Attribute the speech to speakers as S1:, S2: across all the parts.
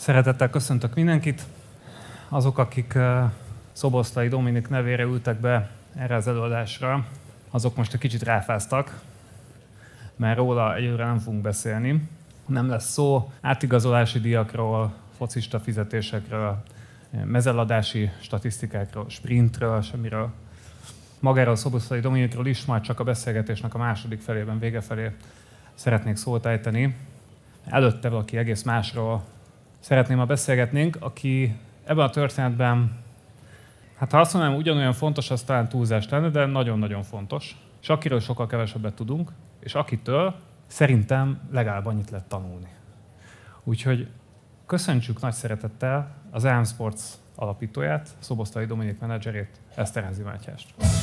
S1: Szeretettel köszöntök mindenkit. Azok, akik Szoboszlai Dominik nevére ültek be erre az előadásra, azok most egy kicsit ráfáztak, mert róla egyelőre nem fogunk beszélni. Nem lesz szó átigazolási díjakról, focista fizetésekről, mezeladási statisztikákról, sprintről, semmiről. Magáról Szoboszlai Dominikról is majd csak a beszélgetésnek a második felében, vége felé szeretnék szót ejteni. Előtte valaki egész másról szeretném, ha beszélgetnénk, aki ebben a történetben, hát ha azt mondanám, ugyanolyan fontos, az talán túlzás lenne, de nagyon-nagyon fontos. És akiről sokkal kevesebbet tudunk, és akitől szerintem legalább annyit lehet tanulni. Úgyhogy köszöntsük nagy szeretettel az EM Sports alapítóját, Szoboszlai Dominik menedzserét, Eszterházy Mátyást.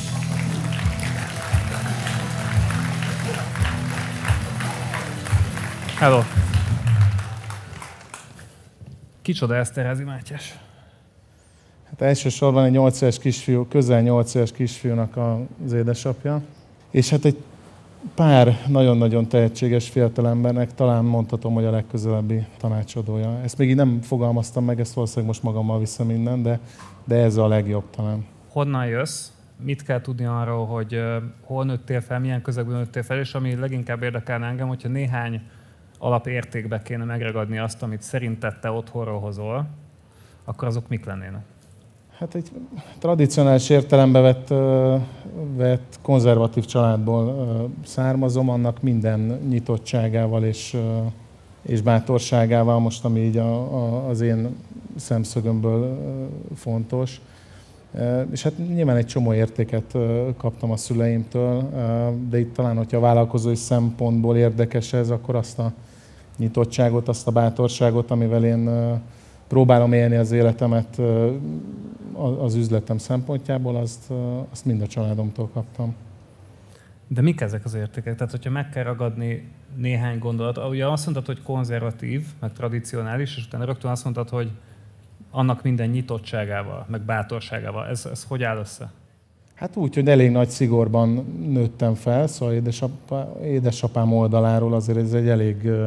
S1: Hello! Kicsoda Eszterházy Mátyás?
S2: Hát elsősorban egy 8 éves kisfiú, közel 8 éves kisfiúnak az édesapja. És hát egy pár nagyon-nagyon tehetséges fiatalembernek talán mondhatom, hogy a legközelebbi tanácsadója. Ezt még így nem fogalmaztam meg, ezt valószínűleg most magammal viszem minden, de ez a legjobb talán.
S1: Honnan jössz? Mit kell tudni arról, hogy hol nőttél fel, milyen közegben nőttél fel, és ami leginkább érdekelne engem, hogyha néhány alapértékbe kéne megragadni azt, amit szerinted te otthonról hozol, akkor azok mik lennének? Hát
S2: egy tradicionális értelembe vett konzervatív családból származom, annak minden nyitottságával és bátorságával, most ami így az én szemszögömből fontos. És hát nyilván egy csomó értéket kaptam a szüleimtől, de itt talán, hogyha a vállalkozói szempontból érdekes ez, akkor azt a nyitottságot, azt a bátorságot, amivel én próbálom élni az életemet az üzletem szempontjából, azt mind a családomtól kaptam.
S1: De mik ezek az értékek? Tehát, hogyha meg kell ragadni néhány gondolat, ugye azt mondtad, hogy konzervatív, meg tradicionális, és utána rögtön azt mondtad, hogy annak minden nyitottságával, meg bátorságával. Ez hogy áll össze?
S2: Hát úgy, hogy elég nagy szigorban nőttem fel, szóval édesapám oldaláról azért ez egy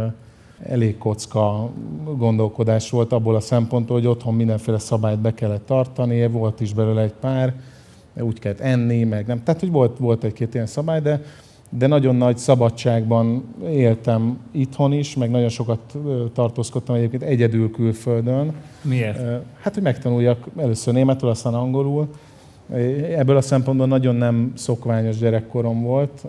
S2: elég kocka gondolkodás volt abból a szempontból, hogy otthon mindenféle szabályt be kellett tartani, volt is belőle egy pár, úgy kellett enni, meg nem. Tehát, hogy volt egy-két ilyen szabály, de nagyon nagy szabadságban éltem itthon is, meg nagyon sokat tartózkodtam egyébként egyedül külföldön.
S1: Miért?
S2: Hát, hogy megtanuljak először németül, aztán angolul. Ebből a szempontból nagyon nem szokványos gyerekkorom volt,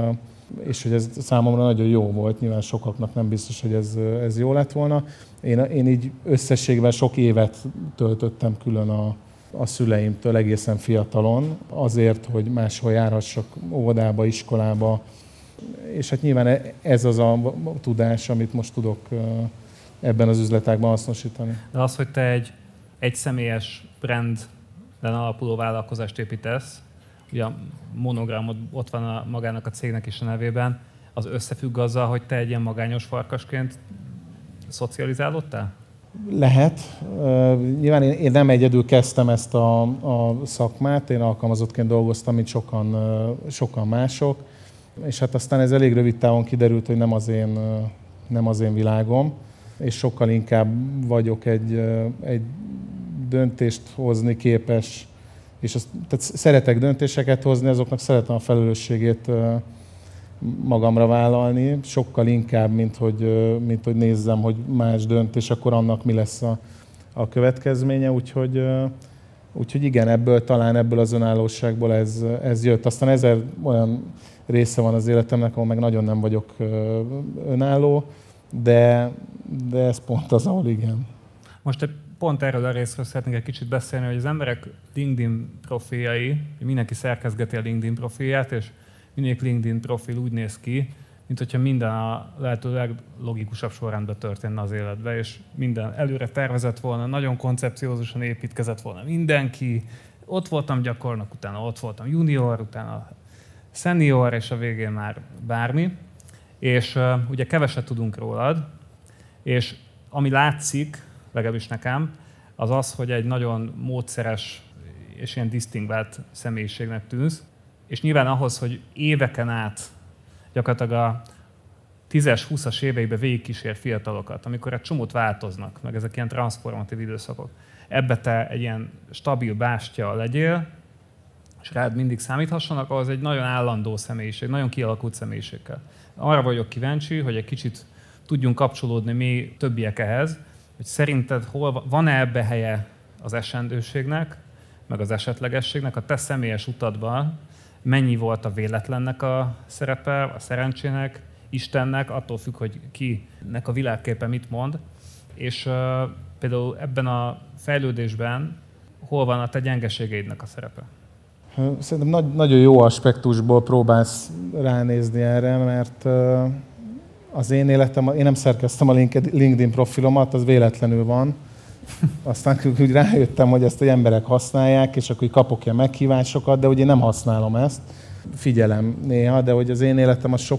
S2: és hogy ez számomra nagyon jó volt. Nyilván sokaknak nem biztos, hogy ez jó lett volna. Én így összességben sok évet töltöttem külön a szüleimtől egészen fiatalon, azért, hogy máshol járhassak óvodába, iskolába. És hát nyilván ez az a tudás, amit most tudok ebben az üzletágban hasznosítani.
S1: De az, hogy te egy személyes branden alapuló vállalkozást építesz, ugye a monogramod ott van magának a cégnek is a nevében, az összefügg azzal, hogy te egy ilyen magányos farkasként szocializálódtál?
S2: Lehet. Nyilván én nem egyedül kezdtem ezt a szakmát, én alkalmazottként dolgoztam, mint sokan mások, és hát aztán ez elég rövid távon kiderült, hogy nem az én világom, és sokkal inkább vagyok egy döntést hozni képes, és tehát szeretek döntéseket hozni, azoknak szeretem a felelősségét magamra vállalni, sokkal inkább, mint hogy nézzem, hogy más dönt, és akkor annak mi lesz a következménye. Úgyhogy igen, ebből az önállóságból ez jött. Aztán 1000 olyan része van az életemnek, ahol meg nagyon nem vagyok önálló, de ez pont az, ahol igen.
S1: Most pont erről a részről szeretnék egy kicsit beszélni, hogy az emberek LinkedIn profiljai, mindenki szerkezgeti a LinkedIn profilját, és mindegyik LinkedIn profil úgy néz ki, mint hogyha minden a lehető leglogikusabb sorrendben történne az életben, és minden előre tervezett volna, nagyon koncepciózusan építkezett volna mindenki. Ott voltam gyakornok, utána ott voltam junior, utána senior, és a végén már bármi. És ugye keveset tudunk rólad, és ami látszik, legalábbis nekem, az az, hogy egy nagyon módszeres és ilyen disztingvált személyiségnek tűnsz. És nyilván ahhoz, hogy éveken át gyakorlatilag 10-es, 20-as éveiben végigkísér fiatalokat, amikor egy csomót változnak, meg ezek ilyen transformatív időszakok. Ebbe te egy ilyen stabil bástya legyél, és rád mindig számíthassanak, az egy nagyon állandó személyiség, nagyon kialakult személyiségkel. Arra vagyok kíváncsi, hogy egy kicsit tudjunk kapcsolódni mi többiek ehhez, hogy szerinted van-e ebbe helye az esendőségnek, meg az esetlegességnek, a te személyes utadban mennyi volt a véletlennek a szerepe, a szerencsének, Istennek, attól függ, hogy kinek a világképe mit mond, és például ebben a fejlődésben hol van a te gyengeségeidnek a szerepe?
S2: Szerintem nagyon jó aspektusból próbálsz ránézni erre, mert az én életem, én nem szerkeztem a LinkedIn profilomat, az véletlenül van. Aztán úgy rájöttem, hogy ezt az emberek használják, és akkor kapok ilyen meghívásokat, de ugye nem használom ezt. Figyelem néha, de hogy az én életem az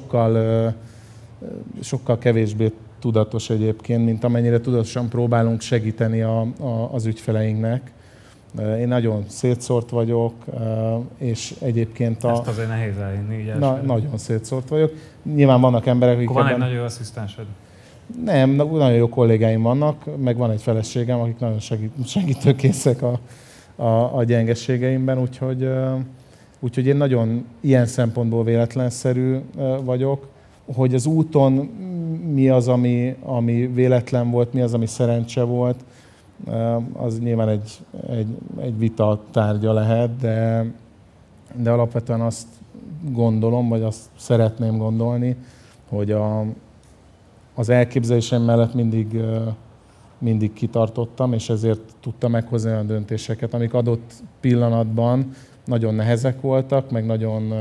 S2: sokkal kevésbé tudatos egyébként, mint amennyire tudatosan próbálunk segíteni az ügyfeleinknek. Én nagyon szétszórt vagyok, és egyébként
S1: ezt azért nehéz elhinni.
S2: Nagyon szétszórt vagyok. Nyilván vannak emberek, akik
S1: van egy nagyon jó asszisztensed?
S2: Nem, nagyon jó kollégáim vannak, meg van egy feleségem, akik nagyon segítőkészek a gyengeségeimben, úgyhogy én nagyon ilyen szempontból véletlenszerű vagyok. Hogy az úton mi az, ami véletlen volt, mi az, ami szerencse volt, az nyilván egy vita tárgya lehet, de alapvetően azt gondolom, vagy azt szeretném gondolni, hogy az elképzelésem mellett mindig kitartottam, és ezért tudtam meghozni olyan döntéseket, amik adott pillanatban nagyon nehezek voltak, meg nagyon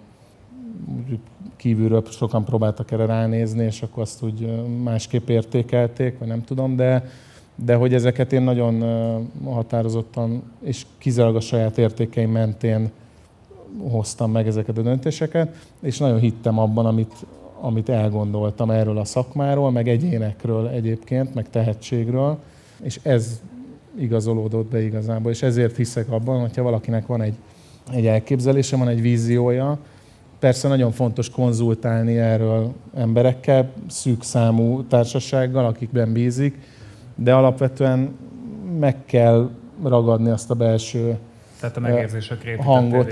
S2: kívülről sokan próbáltak erre ránézni, és akkor azt úgy másképp értékelték, vagy nem tudom, de hogy ezeket én nagyon határozottan és kizárólag a saját értékeim mentén hoztam meg ezeket a döntéseket, és nagyon hittem abban, amit elgondoltam erről a szakmáról, meg egyénekről egyébként, meg tehetségről, és ez igazolódott be igazából, és ezért hiszek abban, hogyha valakinek van egy elképzelése, van egy víziója, persze nagyon fontos konzultálni erről emberekkel, szűk számú társasággal, akikben bízik, de alapvetően meg kell ragadni azt a belső
S1: tehát a megérzések
S2: hangot.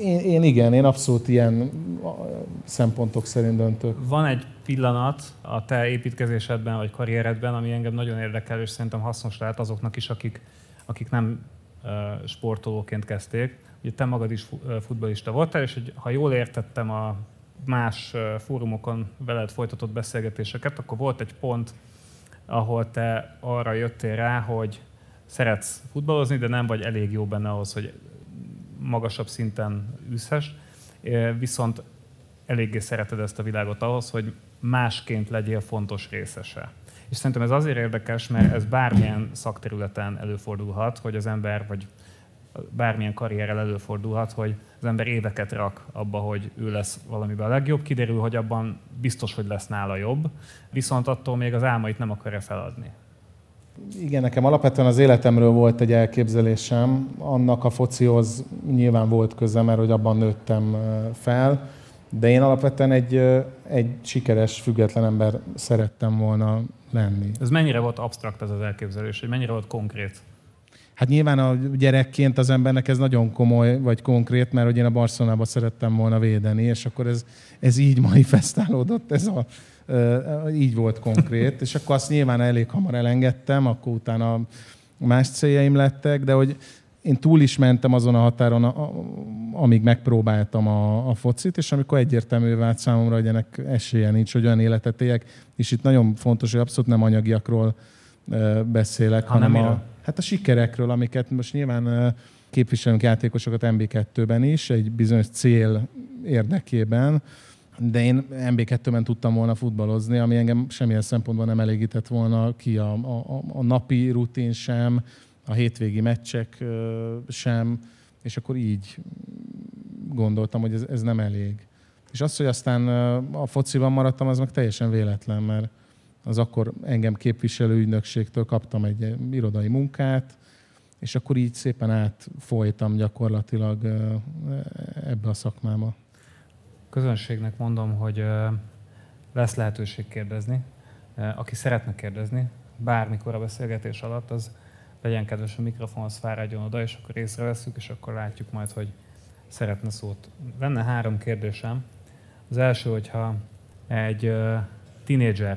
S2: Én abszolút ilyen szempontok szerint döntök.
S1: Van egy pillanat a te építkezésedben vagy karrieredben, ami engem nagyon érdekel, és szerintem hasznos lehet azoknak is, akik nem sportolóként kezdték. Ugye te magad is futballista voltál, és ha jól értettem a más fórumokon veled folytatott beszélgetéseket, akkor volt egy pont, ahol te arra jöttél rá, hogy szeretsz futballozni, de nem vagy elég jó benne ahhoz, hogy magasabb szinten űzhess, viszont eléggé szereted ezt a világot ahhoz, hogy másként legyél fontos részese. És szerintem ez azért érdekes, mert ez bármilyen szakterületen előfordulhat, hogy az ember, vagy bármilyen karrierrel előfordulhat, hogy az ember éveket rak abba, hogy ő lesz valamiben a legjobb, kiderül, hogy abban biztos, hogy lesz nála jobb, viszont attól még az álmait nem akarja feladni.
S2: Igen, nekem alapvetően az életemről volt egy elképzelésem, annak a focihoz nyilván volt köze, mert hogy abban nőttem fel, de én alapvetően egy sikeres, független ember szerettem volna lenni.
S1: Ez mennyire volt absztrakt ez az elképzelés, hogy mennyire volt konkrét?
S2: Hát nyilván a gyerekként az embernek ez nagyon komoly vagy konkrét, mert hogy én a Barcelonába szerettem volna védeni, és akkor ez így manifestálódott, így volt konkrét, és akkor azt nyilván elég hamar elengedtem, akkor utána más céljaim lettek, de hogy én túl is mentem azon a határon, amíg megpróbáltam a focit, és amikor egyértelmű vált számomra, hogy ennek esélye nincs, hogy olyan életet éljek, és itt nagyon fontos, hogy abszolút nem anyagiakról beszélek, hanem a sikerekről, amiket most nyilván képviselünk játékosokat MB2-ben is, egy bizonyos cél érdekében, de én MB2-ben tudtam volna futballozni, ami engem semmilyen szempontból nem elégített volna ki a napi rutin sem, a hétvégi meccsek sem, és akkor így gondoltam, hogy ez nem elég. És az, hogy aztán a fociban maradtam, az meg teljesen véletlen, mert az akkor engem képviselő ügynökségtől kaptam egy irodai munkát, és akkor így szépen átfolytam gyakorlatilag ebbe a szakmába.
S1: Közönségnek mondom, hogy lesz lehetőség kérdezni. Aki szeretne kérdezni, bármikor a beszélgetés alatt, az legyen kedves, a mikrofonhoz fáradjon oda, és akkor észrevesszük, és akkor látjuk majd, hogy szeretne szót. Lenne 3 kérdésem. Az első, hogyha egy tínédzser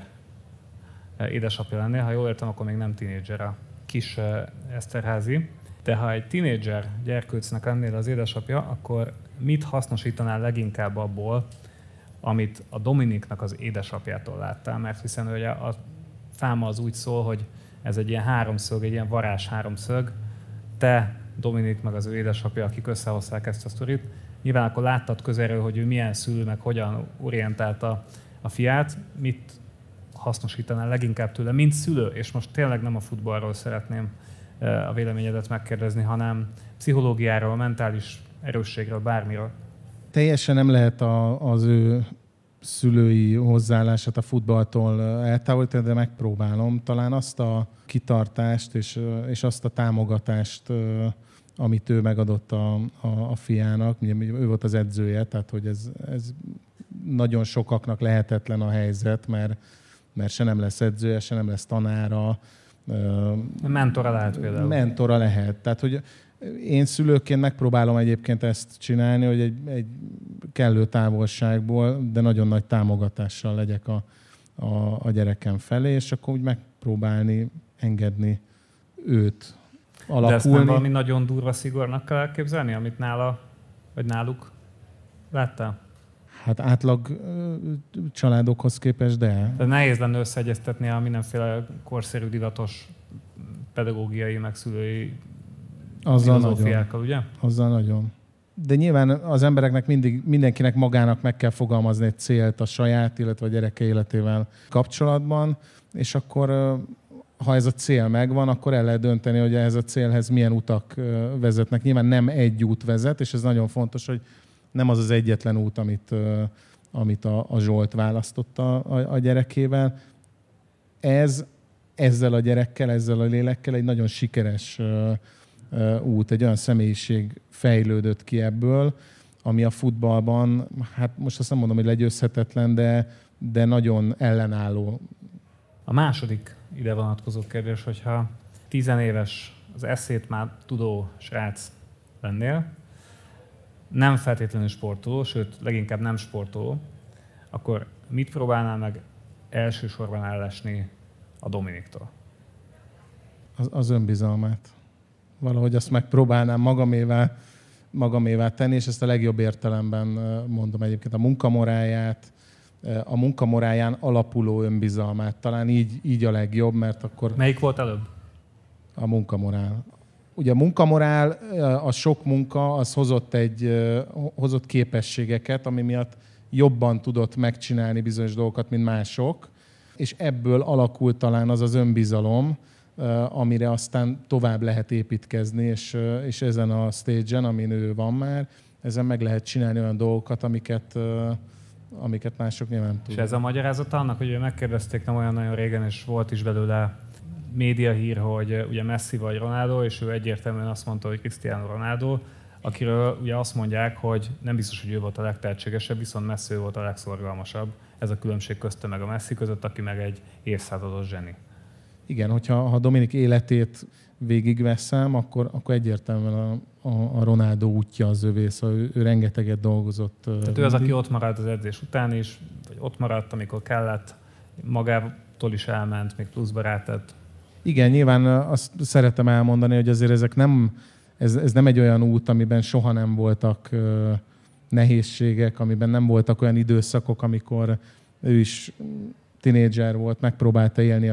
S1: édesapja lennél, ha jól értem, akkor még nem tínédzser a kis Eszterházy, de ha egy tínédzser gyerkőcnek lennél az édesapja, akkor mit hasznosítanál leginkább abból, amit a Dominiknak az édesapjától láttál? Mert hiszen ugye a fáma az úgy szól, hogy ez egy ilyen háromszög, egy ilyen varázs háromszög. Te, Dominik, meg az ő édesapja, akik összehozták ezt a sztorit. Nyilván akkor láttad közelről, hogy ő milyen szülő, meg hogyan orientálta a fiát. Mit hasznosítanál leginkább tőle, mint szülő? És most tényleg nem a futballról szeretném a véleményedet megkérdezni, hanem pszichológiáról, mentális erősségről, bármiről.
S2: Teljesen nem lehet az ő szülői hozzáállását a futballtól eltávolítani, de megpróbálom. Talán azt a kitartást és azt a támogatást, amit ő megadott a fiának. Ugye ő volt az edzője, tehát hogy ez nagyon sokaknak lehetetlen a helyzet, mert se nem lesz edzője, se nem lesz tanára.
S1: Mentora lehet például.
S2: Mentora lehet. Tehát, hogy én szülőként megpróbálom egyébként ezt csinálni, hogy egy kellő távolságból, de nagyon nagy támogatással legyek a gyerekem felé, és akkor úgy megpróbálni engedni őt alakulni.
S1: De ezt nem valami nagyon durva szigornak kell elképzelni, amit nála, vagy náluk láttál?
S2: Hát átlag családokhoz képest, de...
S1: De nehéz lenne összeegyeztetni a mindenféle korszerű divatos pedagógiai, meg szülői filozófiákkal, ugye?
S2: Azzal nagyon. De nyilván az embereknek mindenkinek magának meg kell fogalmazni egy célt a saját, illetve a gyereke életével kapcsolatban, és akkor, ha ez a cél megvan, akkor el lehet dönteni, hogy ehhez a célhez milyen utak vezetnek. Nyilván nem egy út vezet, és ez nagyon fontos, hogy nem az az egyetlen út, amit a Zsolt választotta a gyerekével. Ezzel a gyerekkel, ezzel a lélekkel egy nagyon sikeres út, egy olyan személyiség fejlődött ki ebből, ami a futballban, hát most azt nem mondom, hogy legyőzhetetlen, de nagyon ellenálló.
S1: A második ide vonatkozó kérdés, hogyha 10 éves, az eszét már tudó srác lennél, nem feltétlenül sportoló, sőt, leginkább nem sportoló, akkor mit próbálnál meg elsősorban ellesni a Dominiktól?
S2: Az önbizalmát. Valahogy azt megpróbálnám magamévá tenni, és ezt a legjobb értelemben mondom egyébként, a munkamoráján alapuló önbizalmát. Talán így a legjobb, mert akkor...
S1: Melyik volt előbb?
S2: A munkamorál. Ugye a munkamorál, a sok munka, az hozott képességeket, ami miatt jobban tudott megcsinálni bizonyos dolgokat, mint mások, és ebből alakult talán az önbizalom, amire aztán tovább lehet építkezni, és ezen a stage-en, amin ő van már, ezen meg lehet csinálni olyan dolgokat, amiket mások nyilván tudnak.
S1: És ez a magyarázata annak, hogy megkérdezték nem olyan nagyon régen, és volt is belőle médiahír, hogy ugye Messi vagy Ronaldo, és ő egyértelműen azt mondta, hogy Cristiano Ronaldo, akiről ugye azt mondják, hogy nem biztos, hogy ő volt a legtehetségesebb, viszont Messi volt a legszorgalmasabb. Ez a különbség közte meg a Messi között, aki meg egy évszázados zseni.
S2: Igen, ha Dominik életét végigveszem, akkor egyértelműen a Ronaldo útja az övé, szóval ő rengeteget dolgozott.
S1: Tehát ő az, aki ott maradt az edzés után is, vagy ott maradt, amikor kellett, magától is elment, még pluszba rátett.
S2: Igen, nyilván azt szeretem elmondani, hogy azért ez nem egy olyan út, amiben soha nem voltak nehézségek, amiben nem voltak olyan időszakok, amikor ő is tinédzser volt, megpróbálta élni a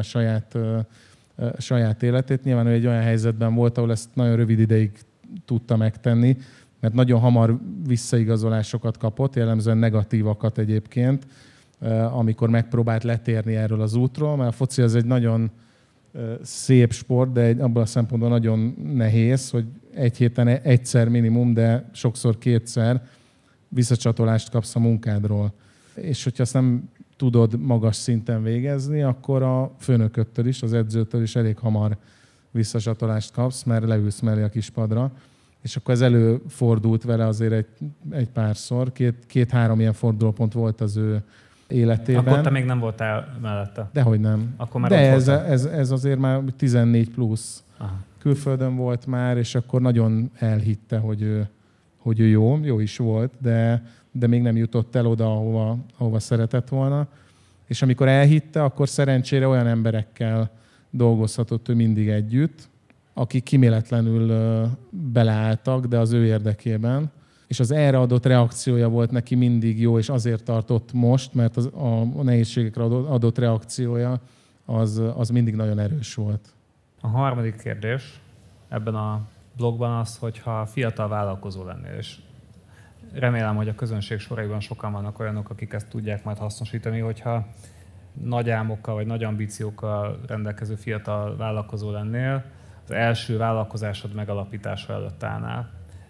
S2: saját életét. Nyilván ő egy olyan helyzetben volt, ahol ezt nagyon rövid ideig tudta megtenni, mert nagyon hamar visszaigazolásokat kapott, jellemzően negatívakat egyébként, amikor megpróbált letérni erről az útról, mert a foci az egy nagyon szép sport, de abban a szempontból nagyon nehéz, hogy egy héten egyszer minimum, de sokszor kétszer visszacsatolást kapsz a munkádról. És hogyha azt nem tudod magas szinten végezni, akkor a főnököttől is, az edzőtől is elég hamar visszacsatolást kapsz, mert leülsz mellé a kispadra. És akkor ez előfordult vele azért egy párszor. Két-három ilyen fordulópont volt az ő életében.
S1: Akkor te még nem voltál mellette?
S2: Dehogy nem.
S1: Akkor már
S2: de ez azért már 14 plusz.
S1: Aha.
S2: Külföldön volt már, és akkor nagyon elhitte, hogy ő jó is volt, de még nem jutott el oda, ahova szeretett volna. És amikor elhitte, akkor szerencsére olyan emberekkel dolgozhatott ő mindig együtt, akik kíméletlenül beleálltak, de az ő érdekében. És az erre adott reakciója volt neki mindig jó, és azért tartott most, mert a nehézségekre adott reakciója az mindig nagyon erős volt.
S1: A harmadik kérdés ebben a blogban az, hogyha fiatal vállalkozó lennél, és remélem, hogy a közönség soraiban sokan vannak olyanok, akik ezt tudják majd hasznosítani, hogyha nagy álmokkal vagy nagy ambíciókkal rendelkező fiatal vállalkozó lennél, az első vállalkozásod megalapítása előtt állnál,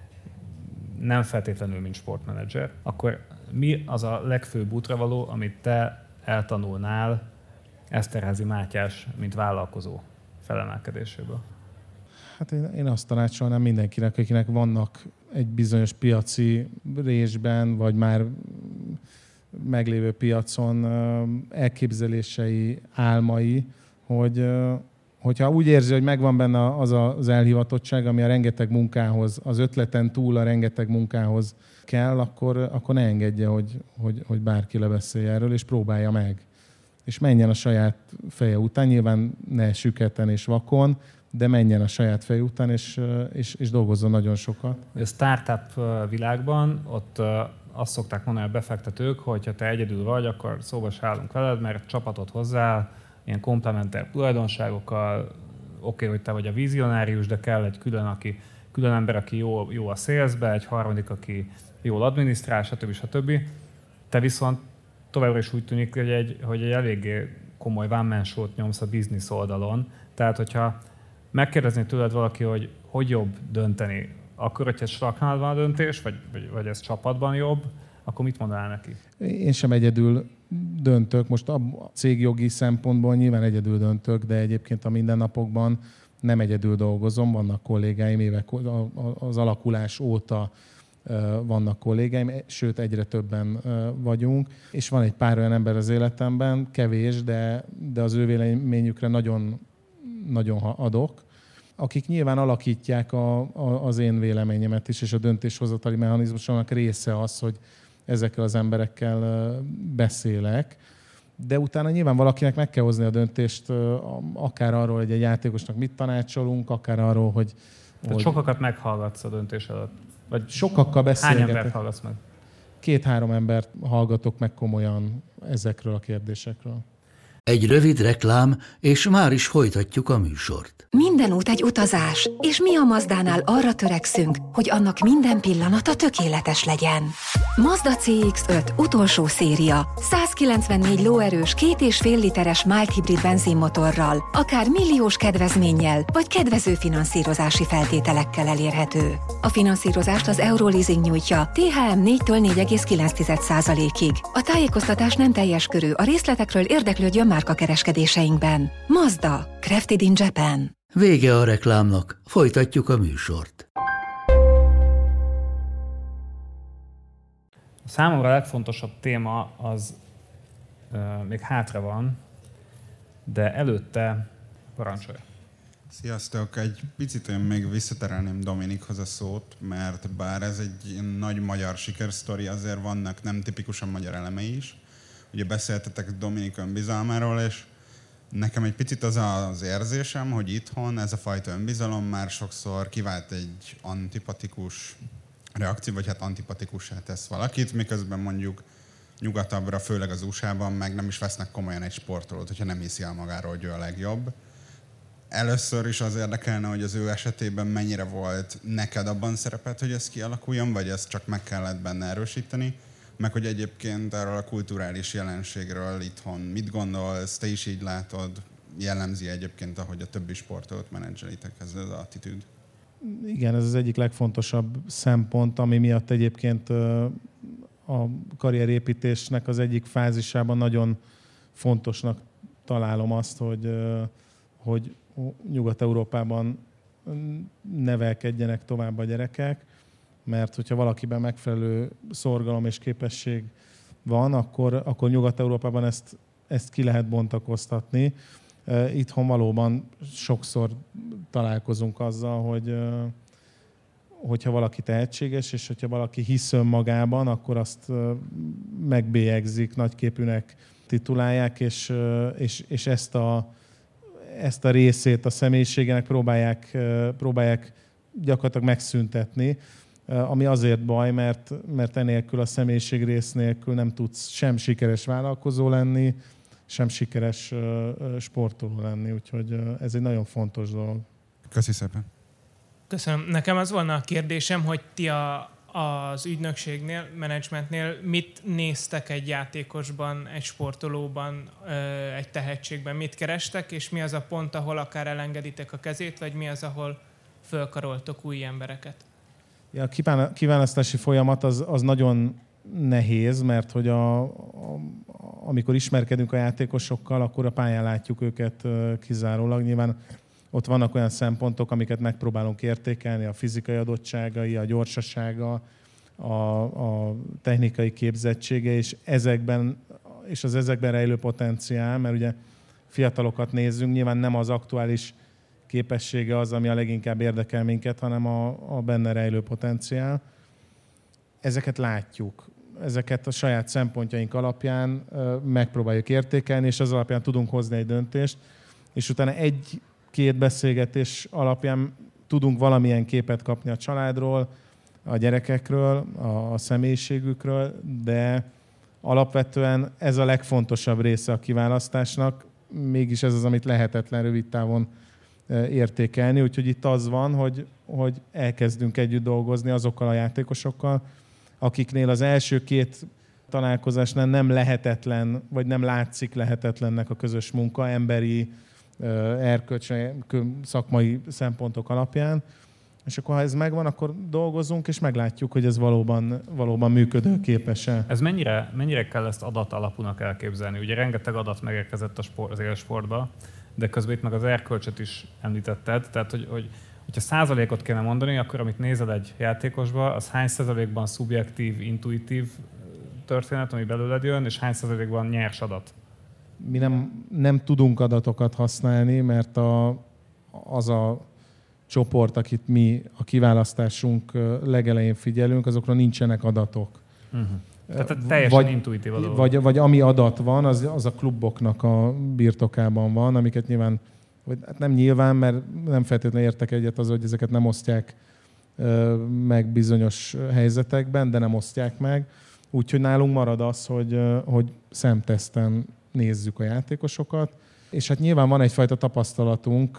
S1: nem feltétlenül, mint sportmenedzser, akkor mi az a legfőbb útravaló, amit te eltanulnál Eszterházy Mátyás, mint vállalkozó felemelkedéséből?
S2: Hát én azt tanácsolnám mindenkinek, akinek vannak egy bizonyos piaci résben, vagy már meglévő piacon elképzelései, álmai, hogyha úgy érzi, hogy megvan benne az elhivatottság, ami a rengeteg munkához, az ötleten túl a rengeteg munkához kell, akkor ne engedje, hogy bárki lebeszélje erről, és próbálja meg. És menjen a saját feje után, nyilván ne süketen és vakon, de menjen a saját feje után, és dolgozzon nagyon sokat.
S1: A startup világban ott azt szokták mondani a befektetők, hogy ha te egyedül vagy, akkor szóba se állunk veled, mert csapatot hozzá, ilyen komplementer tulajdonságokkal, oké, hogy te vagy a vizionárius, de kell egy külön ember, aki jó a salesbe, egy harmadik, aki jól adminisztrál, stb. Te viszont továbbra is úgy tűnik, hogy egy eléggé komoly one-man show-t nyomsz a biznisz oldalon. Tehát, hogyha megkérdezni tőled valaki, hogy jobb dönteni, akkor, hogyha Slaknál van a döntés, vagy ez csapatban jobb, akkor mit mondanál neki?
S2: Én sem egyedül döntök. Most a cégjogi szempontból nyilván egyedül döntök, de egyébként a mindennapokban nem egyedül dolgozom. Vannak kollégáim, évek az alakulás óta vannak kollégáim, sőt egyre többen vagyunk, és van egy pár olyan ember az életemben, kevés, de az ő véleményükre nagyon, nagyon adok, akik nyilván alakítják az én véleményemet is, és a döntéshozatali mechanizmusomnak része az, hogy ezekkel az emberekkel beszélek, de utána nyilván valakinek meg kell hozni a döntést, akár arról, hogy egy játékosnak mit tanácsolunk, akár arról, hogy...
S1: Sokakat meghallgatsz a döntés előtt? Vagy
S2: sokakkal beszélgetek.
S1: Hány embert hallgatsz meg?
S2: 2-3 embert hallgatok meg komolyan ezekről a kérdésekről.
S3: Egy rövid reklám, és már is folytatjuk a műsort.
S4: Minden út egy utazás, és mi a Mazdánál arra törekszünk, hogy annak minden pillanata tökéletes legyen. Mazda CX-5 utolsó széria, 194 lóerős, 2,5 literes mild hibrid benzinmotorral, akár milliós kedvezménnyel, vagy kedvező finanszírozási feltételekkel elérhető. A finanszírozást az Euroleasing nyújtja, THM 4-től 4,9%-ig. A tájékoztatás nem teljes körű, a részletekről érdeklődjön márkakereskedéseinkben. Mazda, crafted in Japan.
S3: Vége a reklámnak, folytatjuk a műsort.
S1: Számomra a legfontosabb téma az még hátra van, de előtte parancsolja.
S5: Sziasztok! Egy picit olyan még visszaterelném Dominikhoz a szót, mert bár ez egy nagy magyar sikersztori, azért vannak nem tipikusan magyar elemei is. Ugye beszéltetek Dominik önbizalmáról, és nekem egy picit az érzésem, hogy itthon ez a fajta önbizalom már sokszor kivált egy antipatikus reakció, vagy hát antipatikussá tesz valakit, miközben mondjuk nyugatabbra, főleg az USA-ban meg nem is vesznek komolyan egy sportolót, hogyha nem hiszi el magáról, hogy ő a legjobb. Először is az érdekelne, hogy az ő esetében mennyire volt neked abban szerepet, hogy ez kialakuljon, vagy ezt csak meg kellett benne erősíteni, meg hogy egyébként erről a kulturális jelenségről itthon mit gondolsz, te is így látod, jellemzi egyébként, ahogy a többi sportolót menedzselitek ez az attitűd?
S2: Igen, ez az egyik legfontosabb szempont, ami miatt egyébként a karrierépítésnek az egyik fázisában nagyon fontosnak találom azt, hogy Nyugat-Európában nevelkedjenek tovább a gyerekek, mert hogyha valakiben megfelelő szorgalom és képesség van, akkor Nyugat-Európában ezt ki lehet bontakoztatni. Itthon valóban sokszor találkozunk azzal, hogyha valaki tehetséges, és hogyha valaki hisz önmagában, akkor azt megbélyegzik, nagyképűnek titulálják, és ezt a részét a személyiségének próbálják gyakorlatilag megszüntetni, ami azért baj, mert enélkül a személyiség rész nélkül nem tudsz sem sikeres vállalkozó lenni, sem sikeres sportoló lenni, úgyhogy ez egy nagyon fontos dolog.
S5: Köszi szépen.
S6: Köszönöm. Nekem az volna a kérdésem, hogy ti az ügynökségnél, menedzsmentnél mit néztek egy játékosban, egy sportolóban, egy tehetségben, mit kerestek, és mi az a pont, ahol akár elengeditek a kezét, vagy mi az, ahol fölkaroltok új embereket?
S2: Ja, a kiválasztási folyamat az nagyon nehéz, mert hogy amikor ismerkedünk a játékosokkal, akkor a pályán látjuk őket kizárólag. Nyilván ott vannak olyan szempontok, amiket megpróbálunk értékelni, a fizikai adottságai, a gyorsasága, a technikai képzettsége, és az ezekben rejlő potenciál, mert ugye fiatalokat nézzünk, nyilván nem az aktuális képessége az, ami a leginkább érdekel minket, hanem a benne rejlő potenciál. Ezeket látjuk. Ezeket a saját szempontjaink alapján megpróbáljuk értékelni, és az alapján tudunk hozni egy döntést, és utána egy-két beszélgetés alapján tudunk valamilyen képet kapni a családról, a gyerekekről, a személyiségükről, de alapvetően ez a legfontosabb része a kiválasztásnak, mégis ez az, amit lehetetlen rövid távon értékelni, úgyhogy itt az van, hogy elkezdünk együtt dolgozni azokkal a játékosokkal, akiknél az első két találkozásnál nem lehetetlen, vagy nem látszik lehetetlennek a közös munka, emberi, erkölcsi, szakmai szempontok alapján. És akkor, ha ez megvan, akkor dolgozunk, és meglátjuk, hogy ez valóban működőképes-e.
S1: Ez mennyire kell ezt adat alapúnak elképzelni? Ugye rengeteg adat megérkezett az élsportba, de közben itt meg az erkölcsöt is említetted, tehát hogyha százalékot kéne mondani, akkor amit nézed egy játékosba, az hány százalékban szubjektív, intuitív történet, ami belőled jön, és hány százalékban nyers adat?
S2: Mi nem tudunk adatokat használni, mert az a csoport, akit mi a kiválasztásunk legelején figyelünk, azokra nincsenek adatok.
S1: Uh-huh. Tehát teljesen intuitív a dolog.
S2: Vagy ami adat van, az a kluboknak a birtokában van, amiket nyilván, vagy nem nyilván, mert nem feltétlenül értek egyet az, hogy ezeket nem osztják meg bizonyos helyzetekben, de nem osztják meg. Úgyhogy nálunk marad az, hogy szemteszten nézzük a játékosokat, és hát nyilván van egyfajta tapasztalatunk,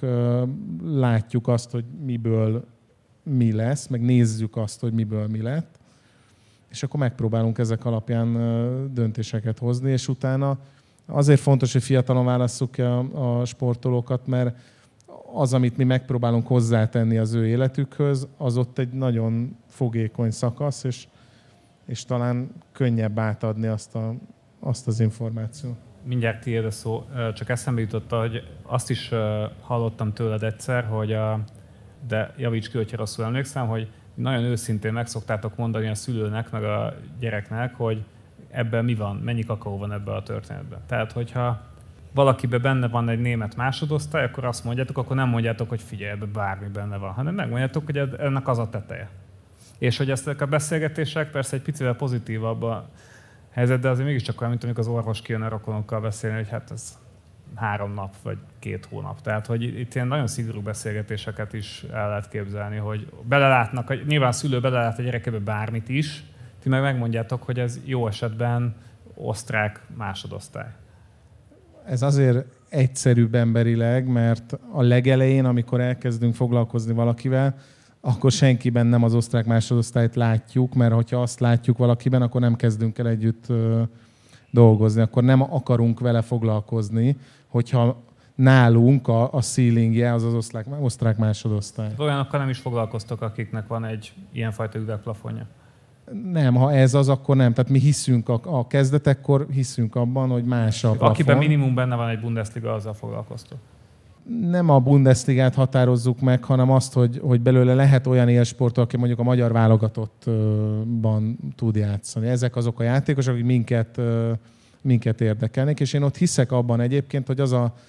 S2: látjuk azt, hogy miből mi lesz, meg nézzük azt, hogy miből mi lett, és akkor megpróbálunk ezek alapján döntéseket hozni, és utána azért fontos, hogy fiatalon válasszuk a sportolókat, mert az, amit mi megpróbálunk hozzátenni az ő életükhöz, az ott egy nagyon fogékony szakasz, és talán könnyebb átadni azt az információt.
S1: Mindjárt tiéd a szó, csak eszembe jutott, hogy azt is hallottam tőled egyszer, de javíts ki, hogyha rosszul emlékszem, hogy nagyon őszintén meg szoktátok mondani a szülőnek, meg a gyereknek, hogy ebben mi van, mennyi kakaó van ebben a történetben. Tehát, hogyha valakiben benne van egy német másodosztály, akkor azt mondjátok, akkor nem mondjátok, hogy figyelj, ebben bármi benne van, hanem megmondjátok, hogy ennek az a teteje. És hogy ezek a beszélgetések persze egy picivel pozitívabb a helyzet, de azért mégiscsak olyan, mint amikor az orvos kijön a rokonokkal beszélni, hogy hát ez 3 nap vagy 2 hónap. Tehát, hogy itt ilyen nagyon szigorú beszélgetéseket is el lehet képzelni, hogy belelátnak, nyilván a szülő belelát a gyerekébe bármit is, ti meg megmondjátok, hogy ez jó esetben osztrák másodosztály.
S2: Ez azért egyszerűbb emberileg, mert a legelején, amikor elkezdünk foglalkozni valakivel, akkor senkiben nem az osztrák másodosztályt látjuk, mert hogyha azt látjuk valakiben, akkor nem kezdünk el együtt dolgozni, akkor nem akarunk vele foglalkozni, hogyha nálunk a ceilingje az osztrák másodosztály.
S1: Olyanokkal nem is foglalkoztok, akiknek van egy ilyenfajta üvegplafonja?
S2: Nem, ha ez az, akkor nem. Tehát mi hiszünk a kezdetekkor, hiszünk abban, hogy más a plafon.
S1: Akiben minimum benne van egy Bundesliga, azzal foglalkoztok.
S2: nem a Bundesligát határozzuk meg, hanem azt, hogy belőle lehet olyan élsport, aki mondjuk a magyar válogatottban tud játszani. Ezek azok a játékosok, akik minket érdekelnek, és én ott hiszek abban egyébként, hogy az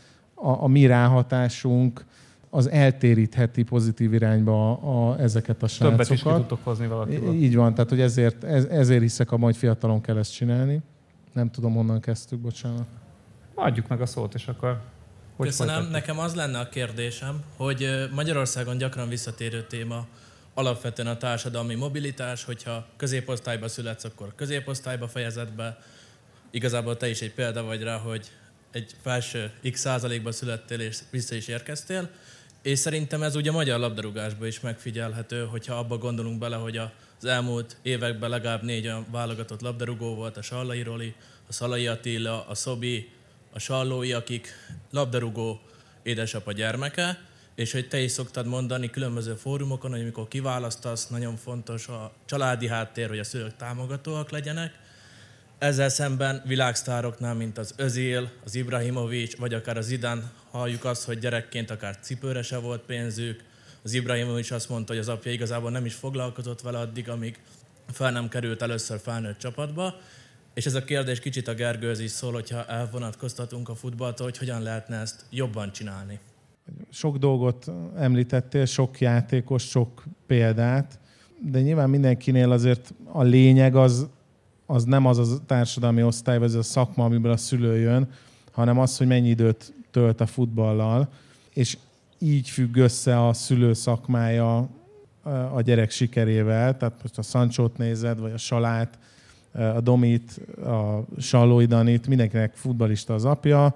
S2: a mi ráhatásunk az eltérítheti pozitív irányba ezeket a srácokat.
S1: Többet is ki tudtok hozni valakiből.
S2: Így van, tehát hogy ezért hiszek abban, hogy fiatalon kell ezt csinálni. Nem tudom, honnan kezdtük, bocsánat.
S1: Adjuk meg a szót, és akkor...
S7: Köszönöm. Nekem az lenne a kérdésem, hogy Magyarországon gyakran visszatérő téma alapvetően a társadalmi mobilitás, hogyha középosztályba születsz, akkor középosztályba fejezed be. Igazából te is egy példa vagy rá, hogy egy felső x százalékban születtél és vissza is érkeztél. És szerintem ez ugye a magyar labdarúgásban is megfigyelhető, hogyha abba gondolunk bele, hogy az elmúlt években legalább 4 olyan válogatott labdarúgó volt, a Sallai Roli, a Szalai Attila, a Szobi, a Sallói, akik labdarúgó édesapa gyermeke, és hogy te is szoktad mondani különböző fórumokon, hogy amikor kiválasztasz, nagyon fontos a családi háttér, hogy a szülők támogatóak legyenek. Ezzel szemben világsztároknál, mint az Özil, az Ibrahimovic, vagy akár az Zidane, halljuk azt, hogy gyerekként akár cipőre se volt pénzük. Az Ibrahimovic azt mondta, hogy az apja igazából nem is foglalkozott vele addig, amíg fel nem került először felnőtt csapatba. És ez a kérdés kicsit a Gergőhöz is szól, hogyha elvonatkoztatunk a futballtól, hogy hogyan lehetne ezt jobban csinálni.
S2: Sok dolgot említettél, sok játékos, sok példát, de nyilván mindenkinél azért a lényeg az nem az a társadalmi osztály, vagy az a szakma, amiből a szülő jön, hanem az, hogy mennyi időt tölt a futballal, és így függ össze a szülő szakmája a gyerek sikerével. Tehát most a Sanchót nézed, vagy a Salát, a Domit, a Sallói Danit, mindenkinek futballista az apja,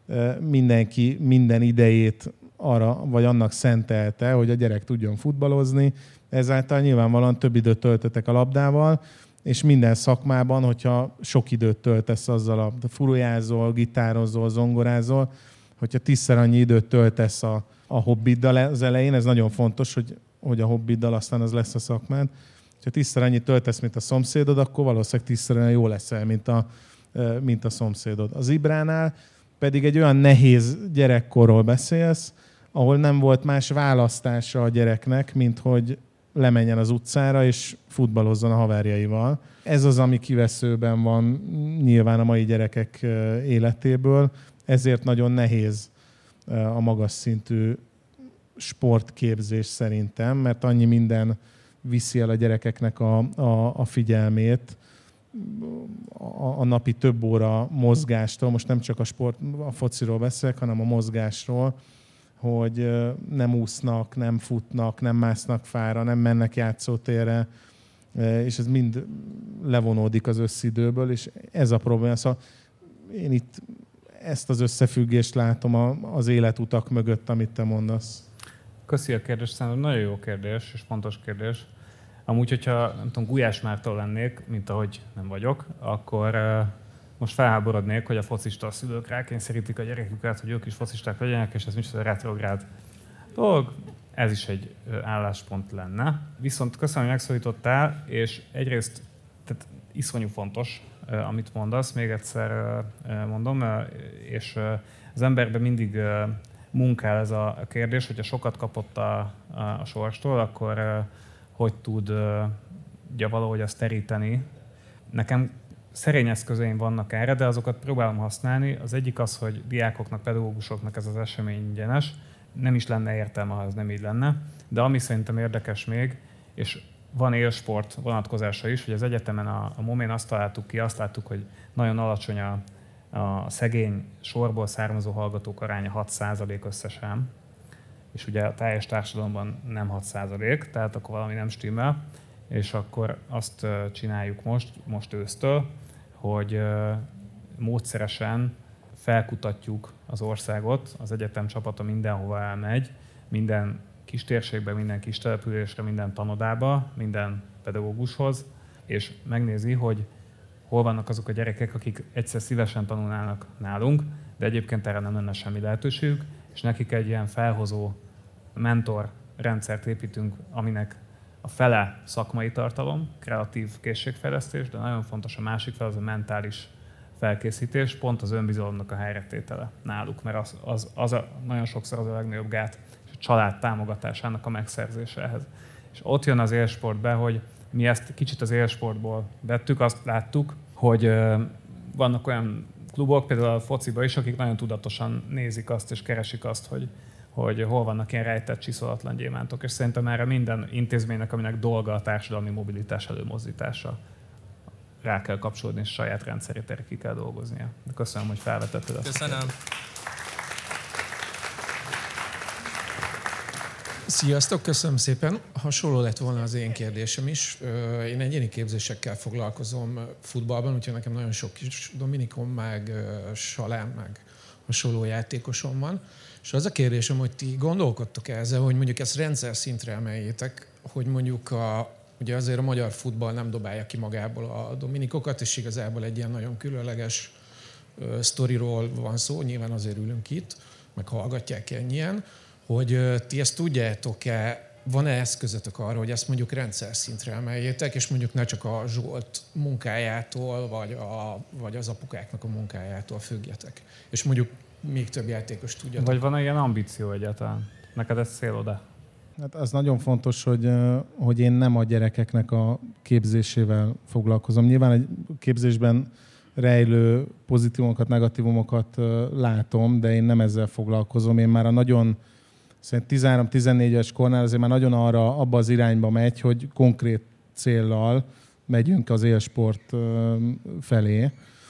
S2: mindenki minden idejét arra, vagy annak szentelte, hogy a gyerek tudjon futballozni, ezáltal nyilvánvalóan több időt töltöttek a labdával, és minden szakmában, hogyha sok időt töltesz azzal, furujázol, gitározol, zongorázol, hogyha 10-szer annyi időt töltesz a hobbiddal az elején, ez nagyon fontos, hogy a hobbiddal aztán az lesz a szakmád. Ha 10-szer annyit töltesz, mint a szomszédod, akkor valószínűleg 10-szer olyan jó leszel, mint a szomszédod. Az Ibránál pedig egy olyan nehéz gyerekkorról beszélsz, ahol nem volt más választása a gyereknek, mint hogy lemenjen az utcára és futballozzon a haverjaival. Ez az, ami kiveszőben van nyilván a mai gyerekek életéből, ezért nagyon nehéz a magas szintű sportképzés szerintem, mert annyi minden viszi el a gyerekeknek a figyelmét a napi több óra mozgástól, most nem csak a fociról beszélek, hanem a mozgásról, hogy nem úsznak, nem futnak, nem másznak fára, nem mennek játszótérre, és ez mind levonódik az összidőből, és ez a probléma. Szóval én itt ezt az összefüggést látom az életutak mögött, amit te mondasz.
S1: Köszi a kérdést, szerintem nagyon jó kérdés, és fontos kérdés. Amúgy, hogyha nem tudom, Gulyás Márton lennék, mint ahogy nem vagyok, akkor most felháborodnék, hogy a focista szülők rákényszerítik a gyereküket, hogy ők is focisták legyenek, és ez micsoda retrográd dolog. Ez is egy álláspont lenne. Viszont köszönöm, hogy megszólítottál, és egyrészt tehát iszonyú fontos, amit mondasz, még egyszer mondom, és az emberben mindig munkál ez a kérdés, hogyha sokat kapott a sorstól, akkor hogy tudja valahogy azt teríteni. Nekem szerény eszközeim vannak erre, de azokat próbálom használni. Az egyik az, hogy diákoknak, pedagógusoknak ez az esemény ingyenes. Nem is lenne értelme, ha ez nem így lenne. De ami szerintem érdekes még, és van élsport vonatkozása is, hogy az egyetemen a MOMén azt láttuk, hogy nagyon alacsony a szegény sorból származó hallgatók aránya 6% összesen. És ugye a teljes társadalomban nem 6%, tehát akkor valami nem stimmel. És akkor azt csináljuk most ősztől, hogy módszeresen felkutatjuk az országot, az egyetem csapata mindenhova elmegy, minden kis térségbe, minden kis településre, minden tanodába, minden pedagógushoz, és megnézi, hogy hol vannak azok a gyerekek, akik egyszer szívesen tanulnának nálunk, de egyébként erre nem lenne semmi lehetőségük, és nekik egy ilyen felhozó mentor rendszert építünk, aminek a fele szakmai tartalom, kreatív készségfejlesztés, de nagyon fontos a másik fele, az a mentális felkészítés, pont az önbizalomnak a helyretétele náluk, mert nagyon sokszor az a legnagyobb gát, és a család támogatásának a megszerzése ehhez. És ott jön az élsport be, hogy mi ezt kicsit az élsportból vettük, azt láttuk, hogy vannak olyan klubok, például a fociban is, akik nagyon tudatosan nézik azt és keresik azt, hogy hol vannak ilyen rejtett, csiszolatlan gyémántok, és szerintem erre minden intézménynek, aminek dolga a társadalmi mobilitás előmozdítása, rá kell kapcsolódni, és saját rendszerét erre ki kell dolgoznia. De köszönöm, hogy felvetetted ezt.
S7: Köszönöm.
S8: Sziasztok, köszönöm szépen. Hasonló lett volna az én kérdésem is. Én egyéni képzésekkel foglalkozom futballban, úgyhogy nekem nagyon sok kis Dominikom, meg Salám, meg hasonló játékosom van. És az a kérdésem, hogy ti gondolkodtok ezzel, hogy mondjuk ezt rendszer szintre emeljétek, hogy mondjuk ugye azért a magyar futball nem dobálja ki magából a Dominikokat, és igazából egy ilyen nagyon különleges sztoriról van szó, nyilván azért ülünk itt, meg hallgatják ennyien, hogy ti ezt tudjátok-e, van-e eszközötök arra, hogy ezt mondjuk rendszer szintre emeljétek, és mondjuk ne csak a Zsolt munkájától, vagy az apukáknak a munkájától függjetek. És mondjuk még több játékos tudjatok.
S1: Vagy van ilyen ambíció egyáltalán? Neked ez célod-e?
S2: Hát az nagyon fontos, hogy én nem a gyerekeknek a képzésével foglalkozom. Nyilván egy képzésben rejlő pozitívumokat, negatívumokat látom, de én nem ezzel foglalkozom. Én már a nagyon, szerintem 13-14 éves kornál azért már nagyon abba az irányba megy, hogy konkrét céllal megyünk az élsport felé.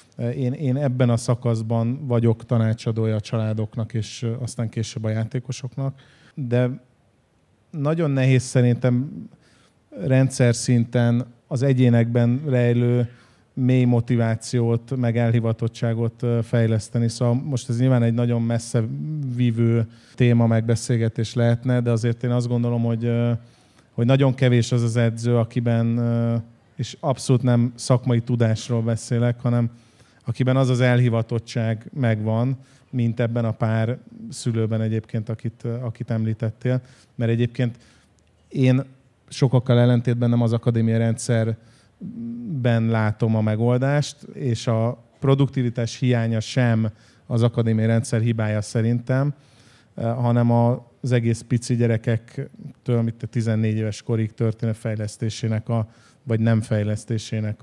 S2: Én ebben a szakaszban vagyok tanácsadója a családoknak, és aztán később a játékosoknak. De nagyon nehéz szerintem rendszer szinten az egyénekben rejlő mély motivációt, meg elhivatottságot fejleszteni. Szóval most ez nyilván egy nagyon messze vívő téma, megbeszélgetés lehetne, de azért én azt gondolom, hogy nagyon kevés az az edző, akiben, és abszolút nem szakmai tudásról beszélek, hanem akiben az az elhivatottság megvan, mint ebben a pár szülőben egyébként, akit említettél. Mert egyébként én sokakkal ellentétben nem az akadémia rendszerben látom a megoldást, és a produktivitás hiánya sem az akadémiai rendszer hibája szerintem, hanem az egész pici gyerekektől, mint a 14 éves korig történő fejlesztésének, vagy nem fejlesztésének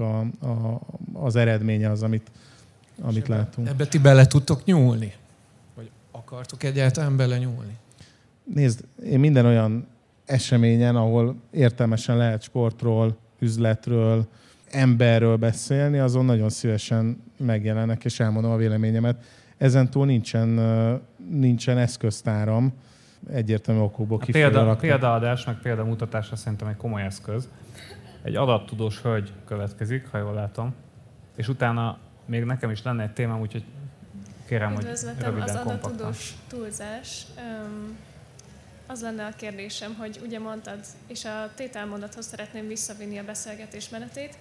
S2: az eredménye az, amit látunk.
S8: Ebbe ti bele tudtok nyúlni? Vagy akartok egyáltalán bele nyúlni?
S2: Nézd, én minden olyan eseményen, ahol értelmesen lehet sportról, üzletről, emberről beszélni, azon nagyon szívesen megjelenek, és elmondom a véleményemet. Ezentúl nincsen eszköztáram, egyértelmű okokból kifolyólag.
S1: Példaadás, meg példamutatásra szerintem egy komoly eszköz. Egy adattudós hölgy következik, ha jól látom, és utána még nekem is lenne egy témám, úgyhogy kérem, hogy röviden,
S9: az
S1: kompaktan.
S9: adattudós túlzás. Az lenne a kérdésem, hogy ugye mondtad, és a tételmondathoz szeretném visszavinni a beszélgetés menetét,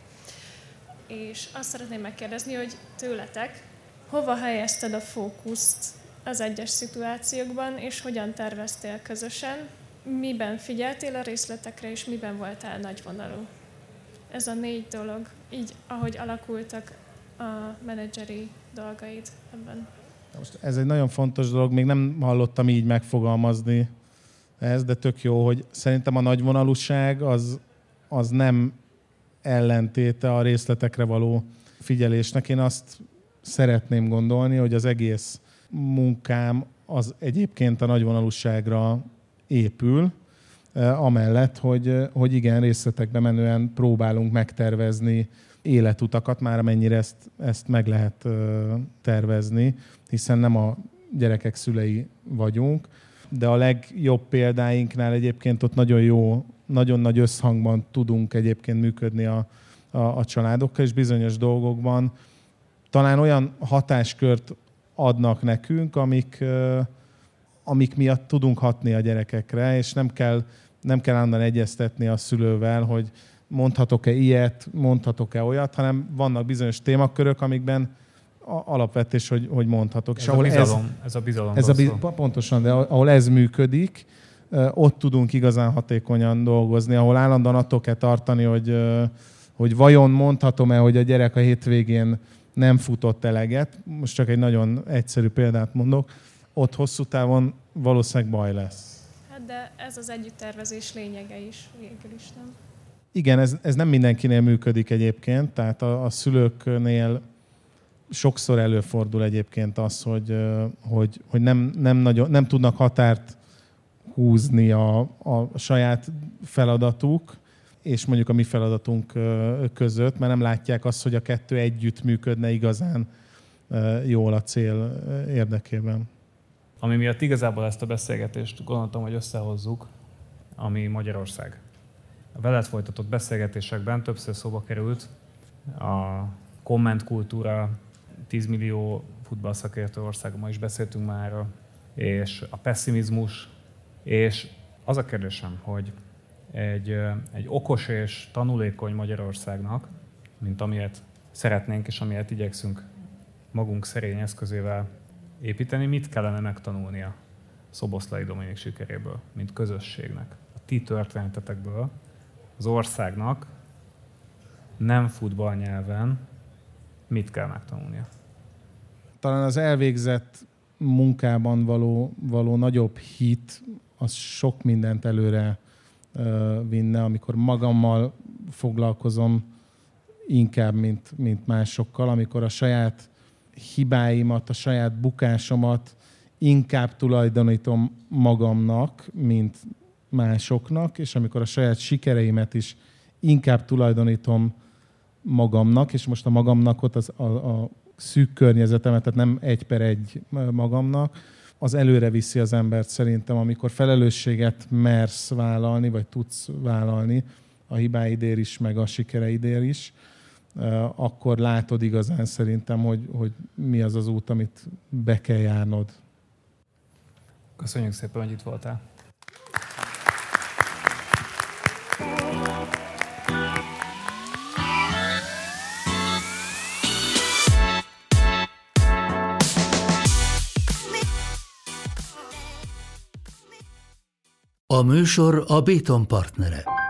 S9: és azt szeretném megkérdezni, hogy tőletek hova helyezted a fókuszt az egyes szituációkban, és hogyan terveztél közösen, miben figyeltél a részletekre, és miben voltál nagyvonalú. Ez a 4 dolog, így ahogy alakultak a menedzseri dolgaid ebben.
S2: Most ez egy nagyon fontos dolog, még nem hallottam így megfogalmazni ezt, de tök jó, hogy szerintem a nagyvonalúság az nem ellentéte a részletekre való figyelésnek. Én azt szeretném gondolni, hogy az egész munkám az egyébként a nagyvonalúságra épül, amellett, hogy igen, részletekbe menően próbálunk megtervezni életutakat, már amennyire ezt meg lehet tervezni, hiszen nem a gyerekek szülei vagyunk, de a legjobb példáinknál egyébként ott nagyon jó, nagyon nagy összhangban tudunk egyébként működni a családokkal, és bizonyos dolgokban talán olyan hatáskört adnak nekünk, amik miatt tudunk hatni a gyerekekre, és nem kell állandóan egyeztetni a szülővel, hogy mondhatok-e ilyet, mondhatok-e olyat, hanem vannak bizonyos témakörök, amikben alapvetés, hogy mondhatok.
S1: Ez a bizalom.
S2: Pontosan, de ahol ez működik, ott tudunk igazán hatékonyan dolgozni, ahol állandóan attól kell tartani, hogy vajon mondhatom-e, hogy a gyerek a hétvégén nem futott eleget, most csak egy nagyon egyszerű példát mondok, ott hosszú távon valószínűleg baj lesz.
S9: Hát de ez az együtttervezés lényege is, végül is nem.
S2: Igen, ez nem mindenkinél működik egyébként, tehát a szülőknél sokszor előfordul egyébként az, hogy nem tudnak határt húzni a saját feladatuk, és mondjuk a mi feladatunk között, mert nem látják azt, hogy a kettő együtt működne igazán jól a cél érdekében.
S1: Ami miatt igazából ezt a beszélgetést gondoltam, hogy összehozzuk, ami Magyarország. A veled folytatott beszélgetésekben többször szóba került a kommentkultúra, 10 millió futballszakértő országban, ma is beszéltünk már, és a pessimizmus, és az a kérdésem, hogy egy okos és tanulékony Magyarországnak, mint amilyet szeretnénk, és amilyet igyekszünk magunk szerény eszközével építeni, mit kellene megtanulnia Szoboszlai Dominik sikeréből, mint közösségnek, a ti történetetekből, az országnak nem futballnyelven mit kell megtanulnia?
S2: Talán az elvégzett munkában való nagyobb hit, az sok mindent előre vinne, amikor magammal foglalkozom inkább, mint másokkal, amikor a saját hibáimat, a saját bukásomat inkább tulajdonítom magamnak, mint másoknak, és amikor a saját sikereimet is inkább tulajdonítom magamnak, és most a magamnak ott a szűk környezetemet, tehát nem 1/1 magamnak, az előre viszi az embert szerintem, amikor felelősséget mersz vállalni, vagy tudsz vállalni a hibáidért is, meg a sikereidért is, akkor látod igazán szerintem, hogy mi az az út, amit be kell járnod.
S1: Köszönjük szépen, hogy itt voltál.
S3: A műsor a Béton partnere.